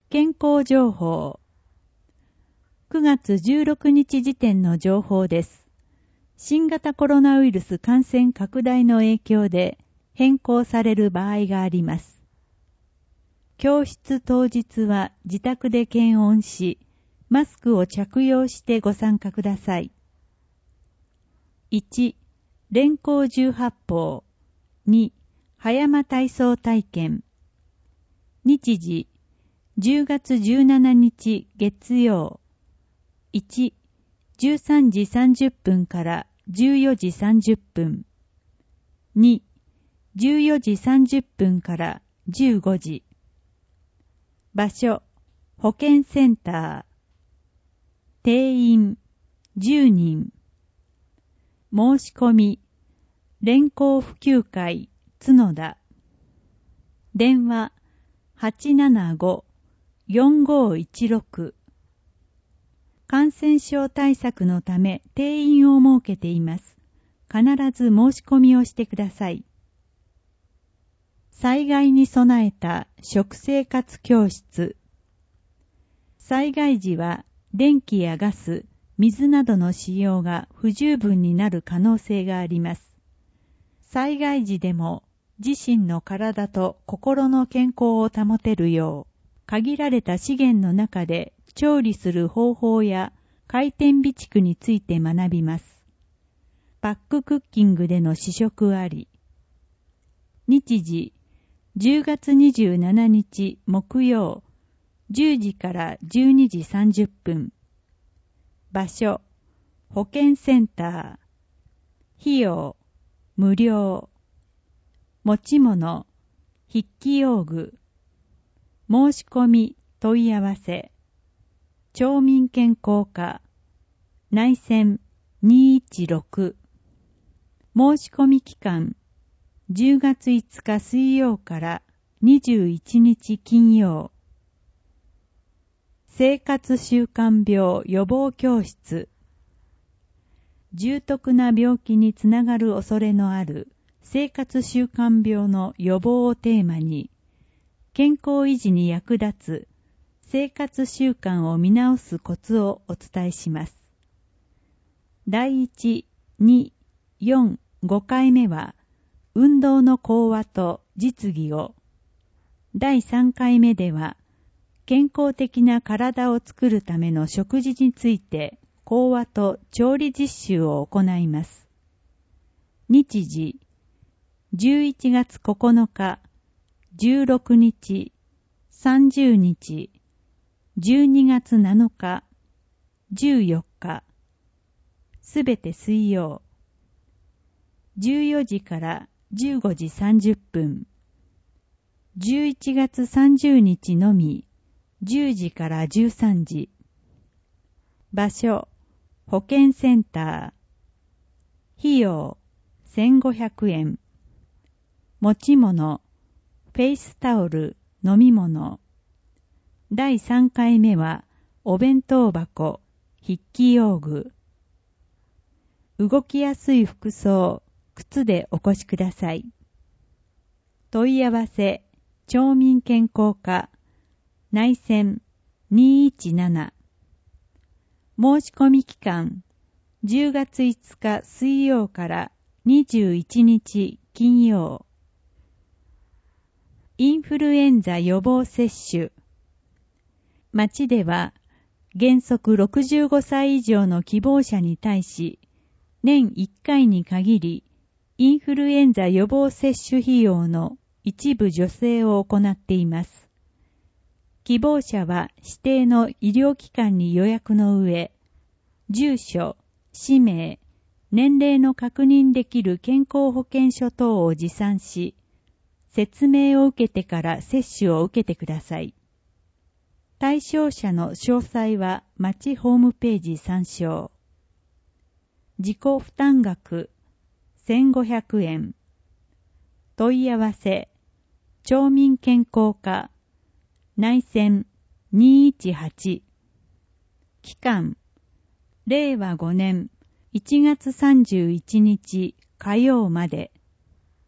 健康情報。9月16日時点の情報です。新型コロナウイルス感染拡大の影響で変更される場合があります。教室当日は自宅で検温し、マスクを着用してご参加ください。1、連行18法。2、葉山体操体験。日時、10月17日月曜。1、13時30分から14時30分。2、14時30分から15時。場所、保健センター。定員、10人。申し込み、連行普及会、角田。電話、875-4516。感染症対策のため定員を設けています。必ず申し込みをしてください。災害に備えた食生活教室。災害時は電気やガス、水などの使用が不十分になる可能性があります。災害時でも自身の体と心の健康を保てるよう、限られた資源の中で調理する方法や回転備蓄について学びます。パッククッキングでの試食あり。日時、10月27日木曜、10時から12時30分。場所、保健センター。費用、無料。持ち物、筆記用具。申し込み、問い合わせ。町民健康課、内線216。申し込み期間、10月5日水曜から21日金曜。生活習慣病予防教室。重篤な病気につながる恐れのある生活習慣病の予防をテーマに、健康維持に役立つ生活習慣を見直すコツをお伝えします。第1、2、4、5回目は、運動の講話と実技を。第3回目では、健康的な体を作るための食事について、講話と調理実習を行います。日時、11月9日、16日、30日、12月7日、14日、すべて水曜。14時から15時30分。11月30日のみ、10時から13時。場所、保健センター。費用、1500円。持ち物、フェイスタオル、飲み物。第3回目は、お弁当箱、筆記用具。動きやすい服装、靴でお越しください。問い合わせ、町民健康課、内線217。申し込み期間、10月5日水曜から21日金曜。インフルエンザ予防接種。町では、原則65歳以上の希望者に対し、年1回に限り、インフルエンザ予防接種費用の一部助成を行っています。希望者は指定の医療機関に予約の上、住所、氏名、年齢の確認できる健康保険証等を持参し、説明を受けてから接種を受けてください。対象者の詳細は町ホームページ参照。自己負担額1500円。問い合わせ、町民健康課、内線218。期間、令和5年1月31日火曜まで。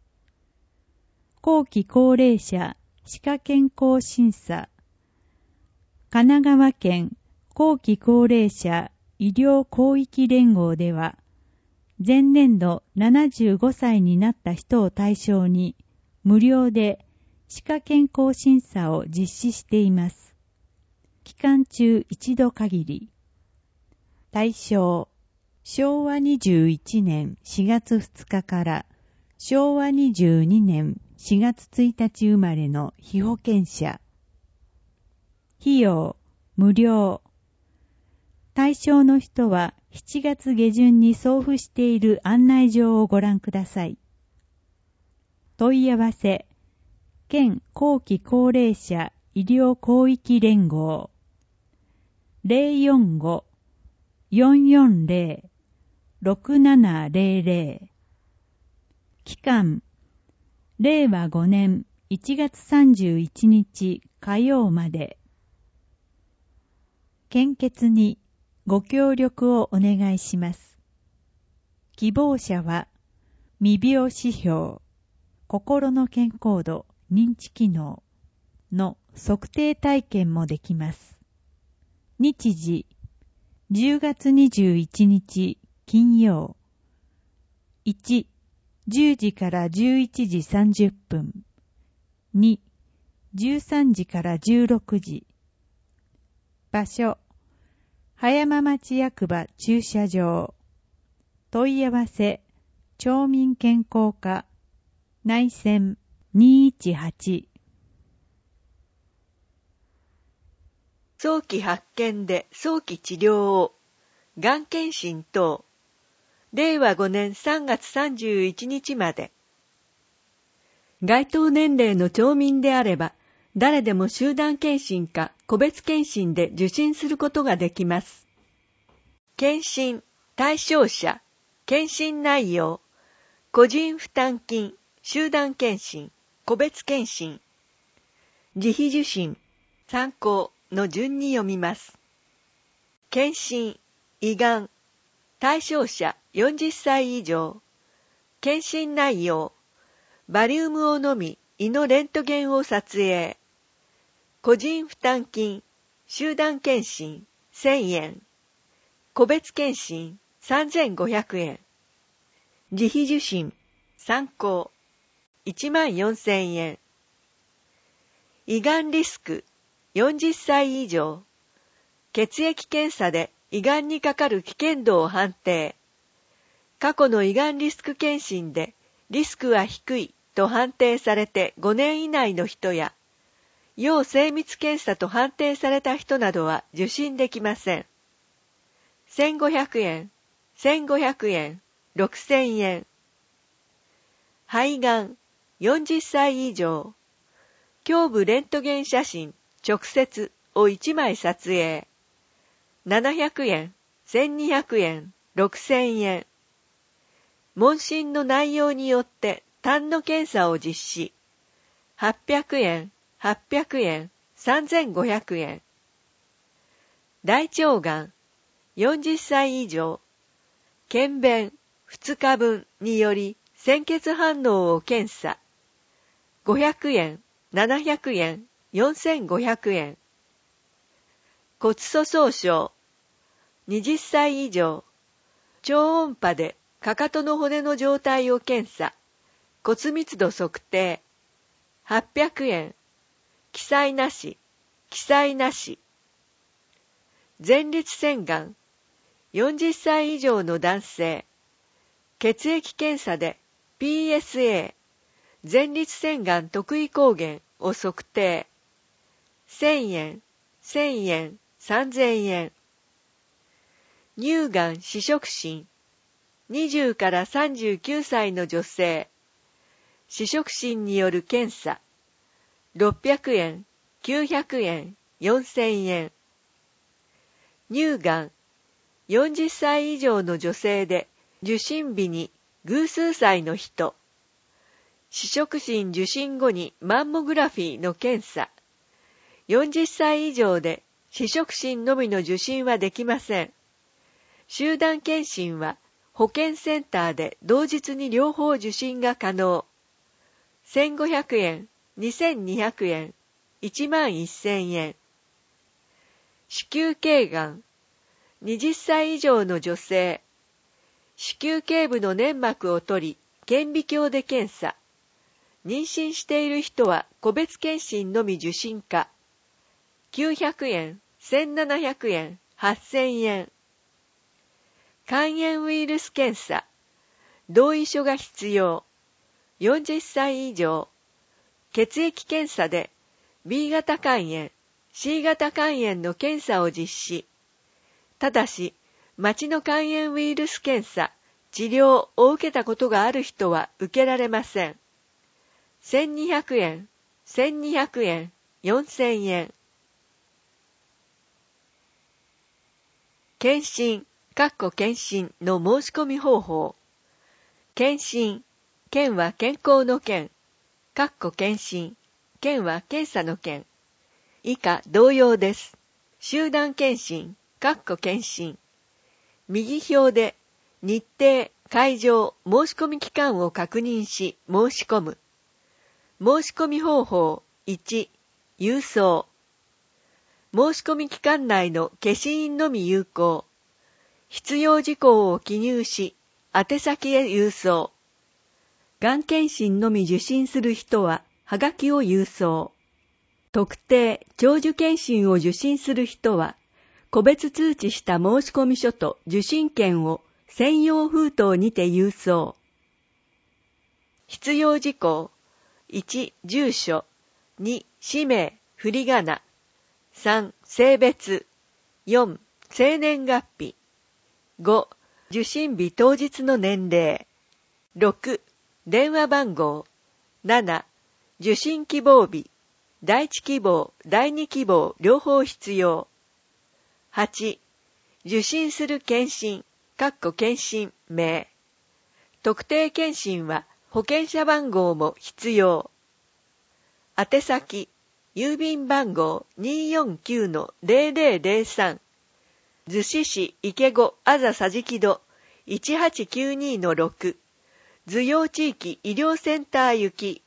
後期高齢者歯科健康審査。 神奈川県後期高齢者医療広域連合では、前年度75歳になった人を対象に無料で歯科健康審査を実施しています。期間中一度限り。対象、昭和21年4月2日から昭和22年4月1日生まれの被保険者。費用、無料。対象の人は7月下旬に送付している案内状をご覧ください。問い合わせ、県後期高齢者医療広域連合 045-440-6700 期間、令和5年1月31日火曜まで。献血にご協力をお願いします。希望者は、未病指標、心の健康度、認知機能の測定体験もできます。日時、10月21日金曜。1、10時から11時30分。2、13時から16時。場所、葉山町役場駐車場。問い合わせ、町民健康課、内線218。 早期発見で早期治療を、がん検診等、令和5年3月31日まで。該当年齢の町民であれば、誰でも集団検診か個別検診で受診することができます。検診、対象者、検診内容、個人負担金、集団検診、個別検診、自費受診、参考の順に読みます。検診、胃がん、対象者40歳以上、検診内容、バリウムを飲み、胃のレントゲンを撮影、個人負担金、集団検診1000円、個別検診3500円、自費受診、参考14000円。胃がんリスク40歳以上、血液検査で胃がんにかかる危険度を判定。過去の胃がんリスク検診でリスクは低いと判定されて5年以内の人や、要精密検査と判定された人などは受診できません。1500円、1500円、6000円。肺がん、40歳以上。胸部レントゲン写真、直接を1枚撮影。700円、1200円、6000円。問診の内容によって痰の検査を実施。800円、800円、3500円。大腸がん、40歳以上。検便2日分により鮮血反応を検査。500円、700円、4500円。骨粗鬆症、20歳以上。超音波でかかとの骨の状態を検査。骨密度測定。800円。記載なし、記載なし。前立腺がん、40歳以上の男性。血液検査で PSA、前立腺がん特異抗原を測定。1000円、1000円、3000円。乳がん試食診、20から39歳の女性。試食診による検査。600円、900円、4000円。乳がん、40歳以上の女性で受診日に偶数歳の人。試食診受診後にマンモグラフィーの検査。40歳以上で試食診のみの受診はできません。集団検診は保健センターで同日に両方受診が可能。1500円、2200円、11000円。 子宮頸がん、20歳以上の女性、子宮頸部の粘膜を取り、顕微鏡で検査。妊娠している人は個別検診のみ受診可。900円、1700円、8000円。肝炎ウイルス検査。同意書が必要。40歳以上。血液検査で B 型肝炎、C 型肝炎の検査を実施。ただし、町の肝炎ウイルス検査、治療を受けたことがある人は受けられません。1200円、1200円、4000円。検診、検診の申し込み方法。検診、検は健康の検、検診、検は検査の検。以下同様です。集団検診、検診。右表で日程、会場、申し込み期間を確認し申し込む。申し込み方法1、郵送。申し込み期間内の消印のみ有効。必要事項を記入し、宛先へ郵送。がん検診のみ受診する人は、はがきを郵送。特定、長寿検診を受診する人は、個別通知した申込書と受診券を専用封筒にて郵送。必要事項。1、住所。2、氏名、振り仮名。3、性別。4、生年月日。5、受診日当日の年齢。6、電話番号。7、受診希望日。第1希望、第2希望、両方必要。8、受診する検診、検診名。特定検診は保険者番号も必要。宛先、郵便番号 249-0003。逗子市池子あざさじき戸 1892-6。図用地域医療センター行き。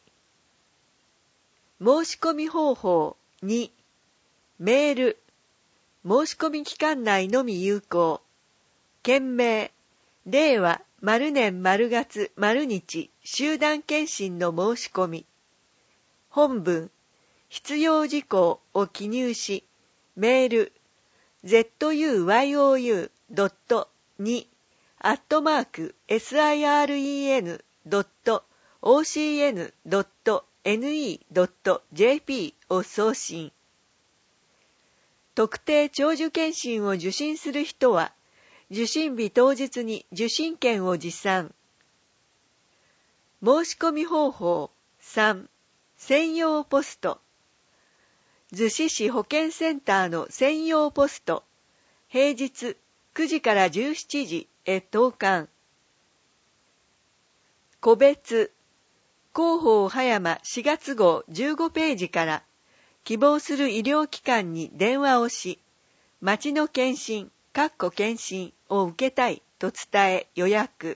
申し込み方法2、メール。申し込み期間内のみ有効。件名、令和、〇年〇月〇日、集団検診の申し込み。本文、必要事項を記入し、メール、zuyuu.2@siren.ocn.ne.jp を送信。特定長寿検診を受診する人は、受診日当日に受診券を持参。申し込み方法3、専用ポスト。逗子市保健センターの専用ポスト。平日9時から17時へ投函。個別。広報葉山4月号15ページから、希望する医療機関に電話をし、町の検診、検診を受けたいと伝え予約。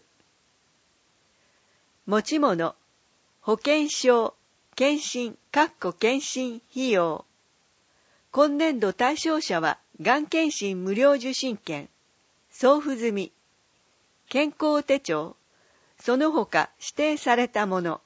持ち物、保険証、検診、検診費用。今年度対象者は、がん検診無料受診券、送付済み、健康手帳、その他指定されたもの。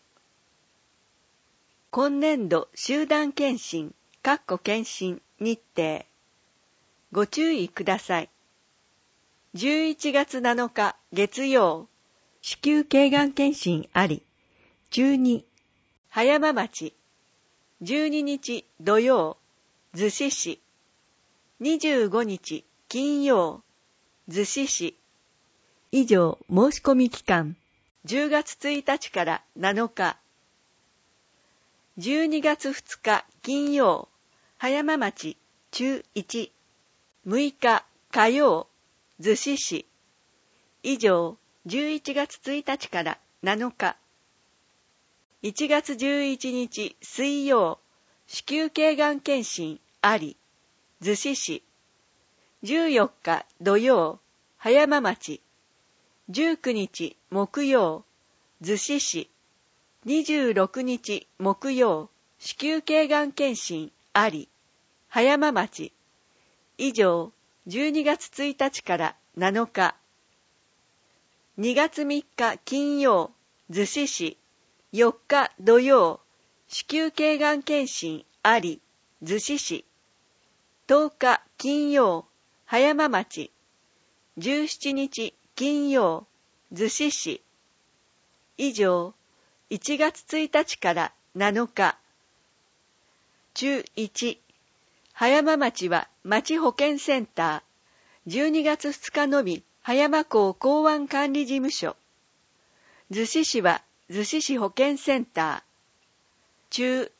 今年度集団検診、検診日程。ご注意ください。11月7日月曜、子宮頸がん検診あり。12、葉山町。12日土曜、逗子市。25日金曜、逗子市。以上申し込み期間。10月1日から7日。12月2日金曜、葉山町中1。6日火曜、逗子市。以上11月1日から7日。1月11日水曜、子宮頸がん検診あり。逗子市。14日土曜、葉山町。19日木曜、逗子市。26日木曜、子宮頸がん検診あり。葉山町。 以上、12月1日から7日。2月3日金曜、逗子市。4日土曜、子宮頸がん検診あり、逗子市。10日金曜、葉山町。17日金曜、逗子市。以上、1月1日から7日。中1、葉山町は町保健センター。12月2日のみ、葉山港港湾管理事務所。逗子市は逗子市保健センター。中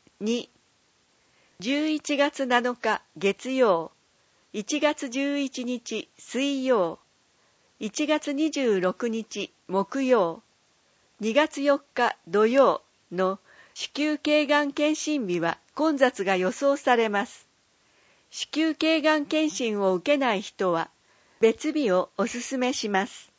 2、11月7日月曜、1月11日水曜、1月26日木曜、2月4日土曜の子宮頸がん検診日は混雑が予想されます。子宮頸がん検診を受けない人は別日をお勧めします。